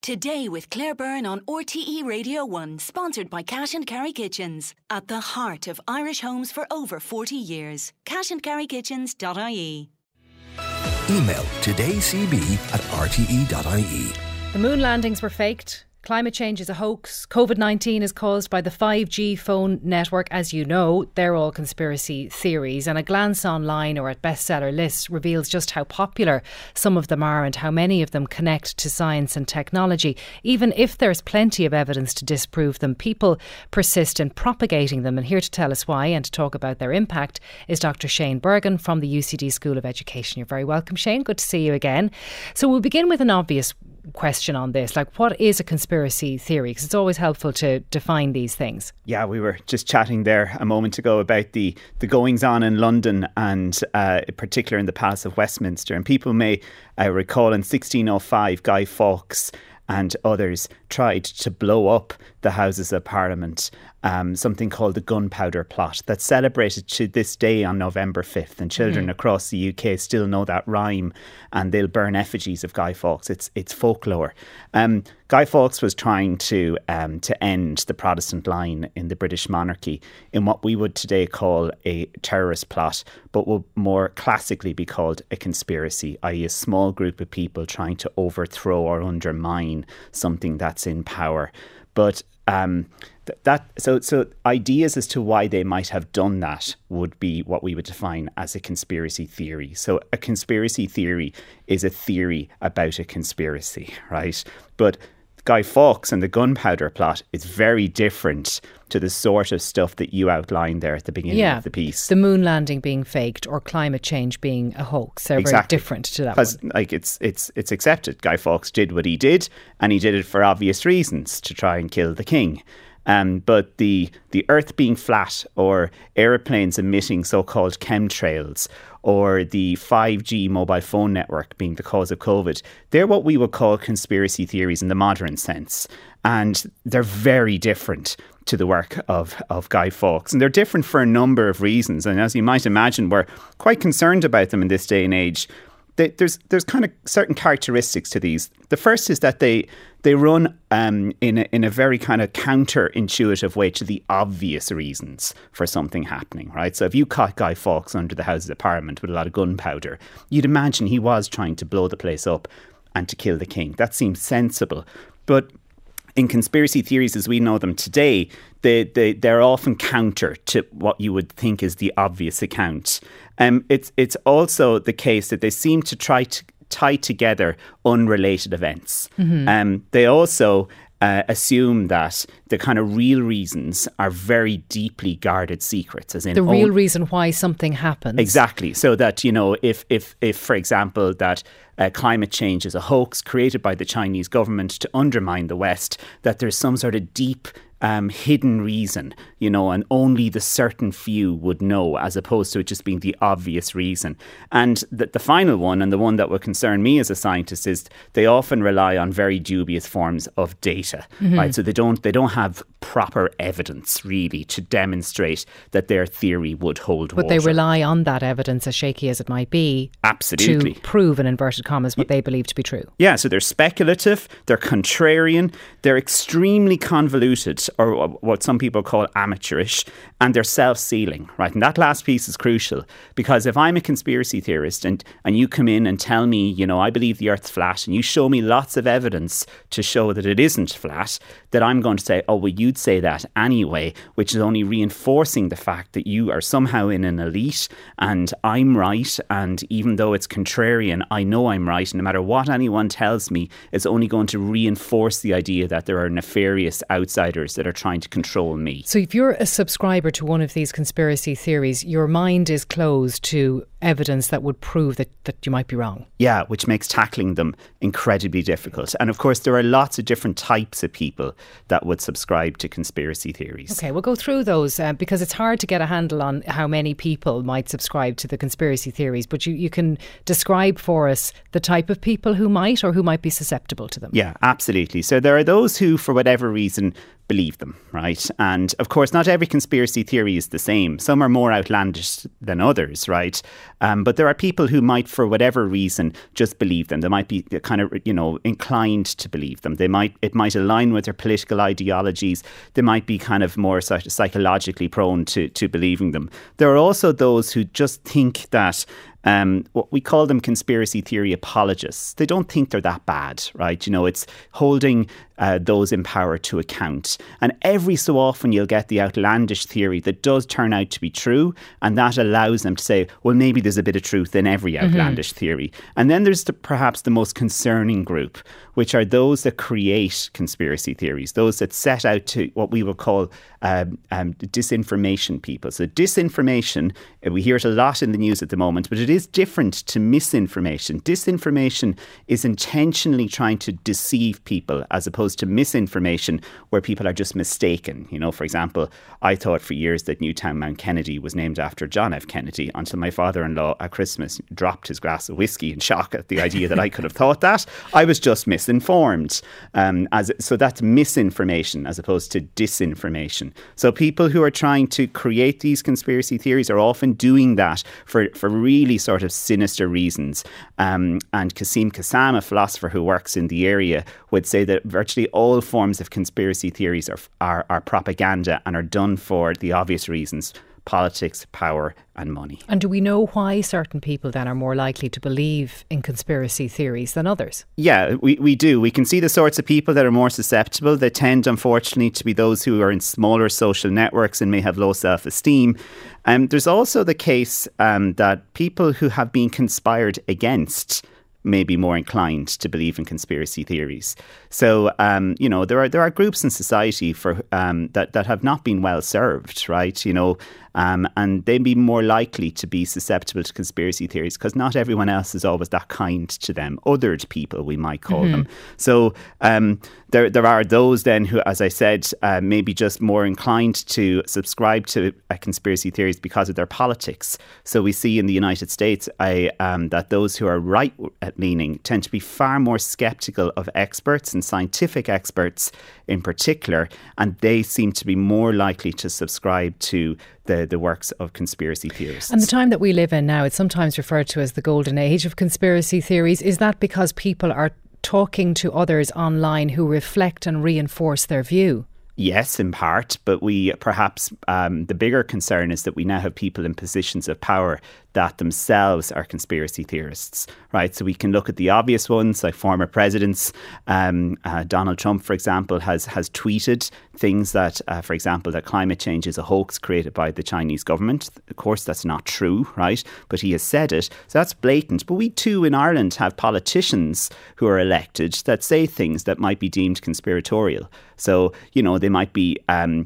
Today with Claire Byrne on RTE Radio 1, sponsored by Cash and Carry Kitchens. At the heart of Irish homes for over 40 years. cashandcarrykitchens.ie. Email todaycb@rte.ie. The moon landings were faked. Climate change is a hoax. COVID-19 is caused by the 5G phone network. As you know, they're all conspiracy theories. And a glance online or at bestseller lists reveals just how popular some of them are and how many of them connect to science and technology. Even if there's plenty of evidence to disprove them, people persist in propagating them. And here to tell us why and to talk about their impact is Dr. Shane Bergin from the UCD School of Education. You're very welcome, Shane. Good to see you again. So we'll begin with an obvious question on this. Like, what is a conspiracy theory? Because it's always helpful to define these things. Yeah, we were just chatting there a moment ago about the goings on in London and in particular in the Palace of Westminster. And people may recall in 1605, Guy Fawkes and others tried to blow up the Houses of Parliament, something called the Gunpowder Plot, that's celebrated to this day on November 5th. And children across the UK still know that rhyme, and they'll burn effigies of Guy Fawkes. It's folklore. Guy Fawkes was trying to end the Protestant line in the British monarchy in what we would today call a terrorist plot, but will more classically be called a conspiracy, i.e. a small group of people trying to overthrow or undermine something that's in power. But so ideas as to why they might have done that would be what we would define as a conspiracy theory. So a conspiracy theory is a theory about a conspiracy, right? But Guy Fawkes and the Gunpowder Plot is very different to the sort of stuff that you outlined there at the beginning of the piece. The moon landing being faked or climate change being a hoax. They're very different to that. Because it's accepted. Guy Fawkes did what he did, and he did it for obvious reasons, to try and kill the king. But the Earth being flat, or aeroplanes emitting so-called chemtrails, or the 5G mobile phone network being the cause of COVID, they're what we would call conspiracy theories in the modern sense. And they're very different to the work of Guy Fawkes. And they're different for a number of reasons. And as you might imagine, we're quite concerned about them in this day and age. There's kind of certain characteristics to these. The first is that they run in a very kind of counterintuitive way to the obvious reasons for something happening, right? So if you caught Guy Fawkes under the Houses of Parliament with a lot of gunpowder, you'd imagine he was trying to blow the place up and to kill the king. That seems sensible. But in conspiracy theories as we know them today, they're often counter to what you would think is the obvious account. It's also the case that they seem to try to tie together unrelated events. They also assume that the kind of real reasons are very deeply guarded secrets, as in the real reason why something happens. Exactly. So that, you know, if for example, that climate change is a hoax created by the Chinese government to undermine the West, that there's some sort of deep hidden reason, you know, and only the certain few would know, as opposed to it just being the obvious reason. And the final one, and the one that would concern me as a scientist, is they often rely on very dubious forms of data, right? So they don't have proper evidence really to demonstrate that their theory would hold water. But they rely on that evidence, as shaky as it might be, absolutely, to prove, in inverted commas, what they believe to be true. Yeah, so they're speculative, they're contrarian, they're extremely convoluted, or what some people call amateurish, and they're self-sealing, right? And that last piece is crucial, because if I'm a conspiracy theorist and you come in and tell me, you know, I believe the Earth's flat, and you show me lots of evidence to show that it isn't flat, that I'm going to say, oh, well, you'd say that anyway, which is only reinforcing the fact that you are somehow in an elite and I'm right, and even though it's contrarian, I know I'm right, and no matter what anyone tells me, it's only going to reinforce the idea that there are nefarious outsiders that are trying to control me. So if you're a subscriber to one of these conspiracy theories, your mind is closed to evidence that would prove that you might be wrong. Yeah, which makes tackling them incredibly difficult. And of course, there are lots of different types of people that would subscribe to conspiracy theories. Okay, we'll go through those because it's hard to get a handle on how many people might subscribe to the conspiracy theories, but you can describe for us the type of people who might be susceptible to them. Yeah, absolutely. So there are those who, for whatever reason, believe them, right? And of course, not every conspiracy theory is the same. Some are more outlandish than others, right? But there are people who might, for whatever reason, just believe them. They might be kind of, inclined to believe them. It might align with their political ideologies. They might be kind of more psychologically prone to believing them. There are also those who just think that what we call them conspiracy theory apologists. They don't think they're that bad, right? It's holding those in power to account. And every so often you'll get the outlandish theory that does turn out to be true, and that allows them to say, well, maybe there's a bit of truth in every outlandish theory. And then there's perhaps the most concerning group, which are those that create conspiracy theories, those that set out to what we will call disinformation people. So disinformation, we hear it a lot in the news at the moment, but it is different to misinformation. Disinformation is intentionally trying to deceive people as opposed to misinformation where people are just mistaken. For example, I thought for years that Newtown Mount Kennedy was named after John F. Kennedy until my father-in-law at Christmas dropped his glass of whiskey in shock at the idea that I could have thought that. I was just misinformed. So that's misinformation as opposed to disinformation. So people who are trying to create these conspiracy theories are often doing that for really sort of sinister reasons. And Kasim Kassam, a philosopher who works in the area, would say that virtually all forms of conspiracy theories are propaganda and are done for the obvious reasons: politics, power and money. And do we know why certain people then are more likely to believe in conspiracy theories than others? Yeah, we do. We can see the sorts of people that are more susceptible. They tend, unfortunately, to be those who are in smaller social networks and may have low self-esteem. There's also the case that people who have been conspired against may be more inclined to believe in conspiracy theories. So, there are groups in society for that have not been well served, right? And they'd be more likely to be susceptible to conspiracy theories because not everyone else is always that kind to them. Othered people, we might call them. So there are those then who, as I said, may be just more inclined to subscribe to conspiracy theories because of their politics. So we see in the United States that those who are right-leaning tend to be far more sceptical of experts and scientific experts in particular, and they seem to be more likely to subscribe to the works of conspiracy theorists. And the time that we live in now, it's sometimes referred to as the golden age of conspiracy theories. Is that because people are talking to others online who reflect and reinforce their view? Yes, in part, but we perhaps the bigger concern is that we now have people in positions of power that themselves are conspiracy theorists, right? So we can look at the obvious ones, like former presidents. Donald Trump, for example, has tweeted things that, for example, that climate change is a hoax created by the Chinese government. Of course, that's not true, right? But he has said it. So that's blatant. But we too in Ireland have politicians who are elected that say things that might be deemed conspiratorial. So, they might be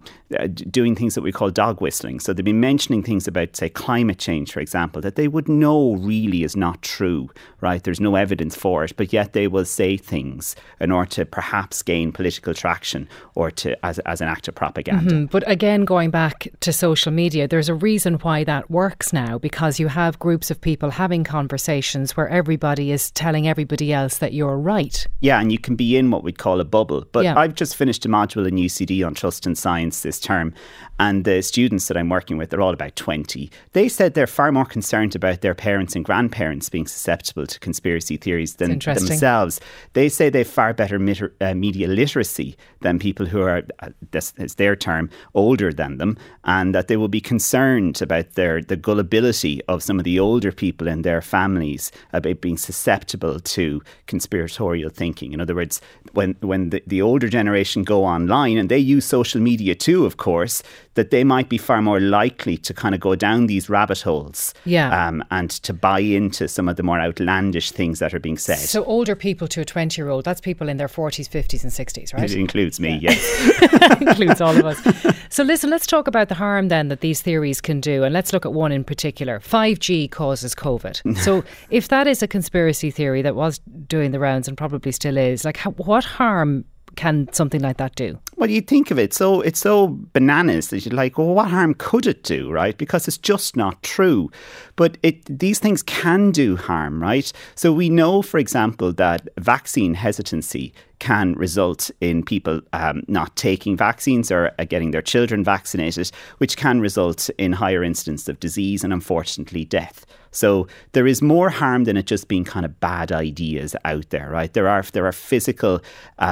doing things that we call dog whistling. So they'd be mentioning things about, say, climate change, for example, that they would know really is not true, right? There's no evidence for it, but yet they will say things in order to perhaps gain political traction or to as an act of propaganda. But again, going back to social media, there's a reason why that works now, because you have groups of people having conversations where everybody is telling everybody else that you're right. Yeah, and you can be in what we'd call a bubble. But I've just finished a module in UCD on trust and science this term, and the students that I'm working with, they're all about 20. They said they're far more concerned about their parents and grandparents being susceptible to conspiracy theories than themselves. They say they've far better media literacy than people who are, this is their term, older than them, and that they will be concerned about the gullibility of some of the older people in their families about being susceptible to conspiratorial thinking. In other words, when the older generation go online, and they use social media too, of course, that they might be far more likely to kind of go down these rabbit holes and to buy into some of the more outlandish things that are being said. So older people to a 20-year-old, that's people in their 40s, 50s and 60s, right? It includes me, yes. Includes all of us. So listen, let's talk about the harm then that these theories can do, and let's look at one in particular. 5G causes COVID. So if that is a conspiracy theory that was doing the rounds and probably still is, like what harm can something like that do? well, you think of it, so it's so bananas that you're like, well, what harm could it do, right? Because it's just not true. But these things can do harm, right? So we know, for example, that vaccine hesitancy can result in people not taking vaccines or getting their children vaccinated, which can result in higher incidence of disease and, unfortunately, death. So there is more harm than it just being kind of bad ideas out there, right? There are physical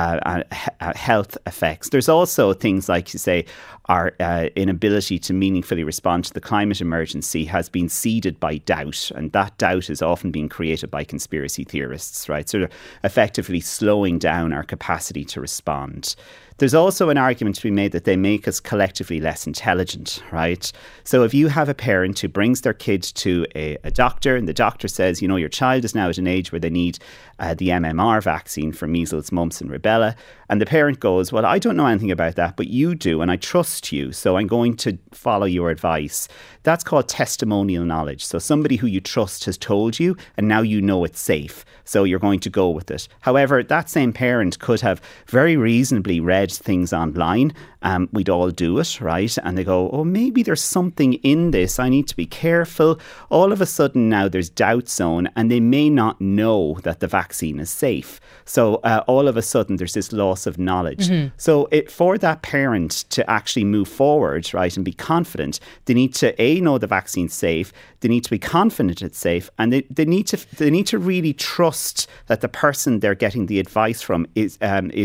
health effects. There's also things like, you say, our inability to meaningfully respond to the climate emergency has been seeded by doubt, and that doubt is often being created by conspiracy theorists, right? Sort of effectively slowing down our capacity to respond. There's also an argument to be made that they make us collectively less intelligent, right? So if you have a parent who brings their kid to a doctor and the doctor says, you know, your child is now at an age where they need the MMR vaccine for measles, mumps and rubella, and the parent goes, well, I don't know anything about that, but you do, and I trust you, so I'm going to follow your advice. That's called testimonial knowledge. So somebody who you trust has told you, and now you know it's safe, so you're going to go with it. However, that same parent could have very reasonably read things online. We'd all do it, right? And they go, oh, maybe there's something in this. I need to be careful. All of a sudden now there's doubt zone, and they may not know that the vaccine is safe. So all of a sudden there's this loss of knowledge. Mm-hmm. So for that parent to actually move forward, right, and be confident, they need to know the vaccine's safe. They need to be confident it's safe, and they need to really trust that the person they're getting the advice from is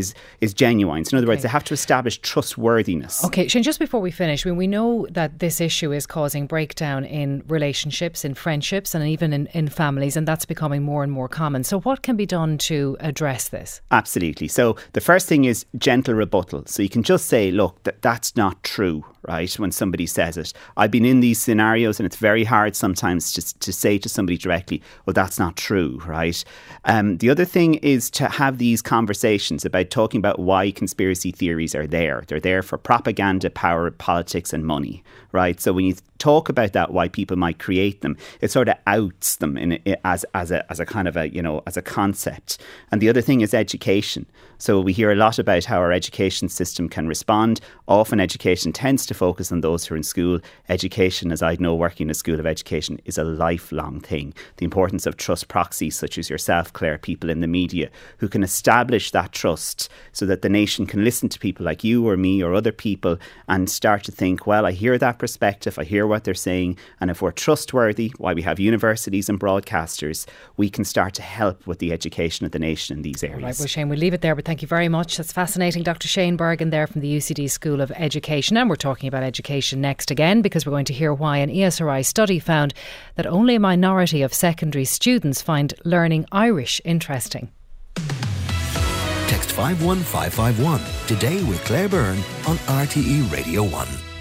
genuine. So in other words, they have to establish trustworthiness. Okay, Shane, just before we finish, we know that this issue is causing breakdown in relationships, in friendships, and even in families, and that's becoming more and more common. So what can be done to address this? Absolutely. So the first thing is gentle rebuttal. So you can just say, look, that's not true, right? When somebody says it. I've been in these scenarios, and it's very hard sometimes just to say to somebody directly, well, that's not true, right? The other thing is to have these conversations about talking about why conspiracy theories are there. They're there for propaganda, power, politics and money, right? So when you talk about that, why people might create them, it sort of outs them as a kind of as a concept. And the other thing is education. So we hear a lot about how our education system can respond. Often education tends to focus on those who are in school. Education, as I know, working in a school of education, is a lifelong thing. The importance of trust proxies such as yourself, Claire, people in the media who can establish that trust so that the nation can listen to people like you or me or other people and start to think, well, I hear that perspective, I hear what they're saying, and if we're trustworthy, why we have universities and broadcasters, we can start to help with the education of the nation in these areas. All right, well, Shane, we'll leave it there, but thank you very much. That's fascinating. Dr. Shane Bergin there from the UCD School of Education. And we're talking about education next again, because we're going to hear why an ESRI study found that only a minority of secondary students find learning Irish interesting. Text 51551 today with Claire Byrne on RTE Radio 1.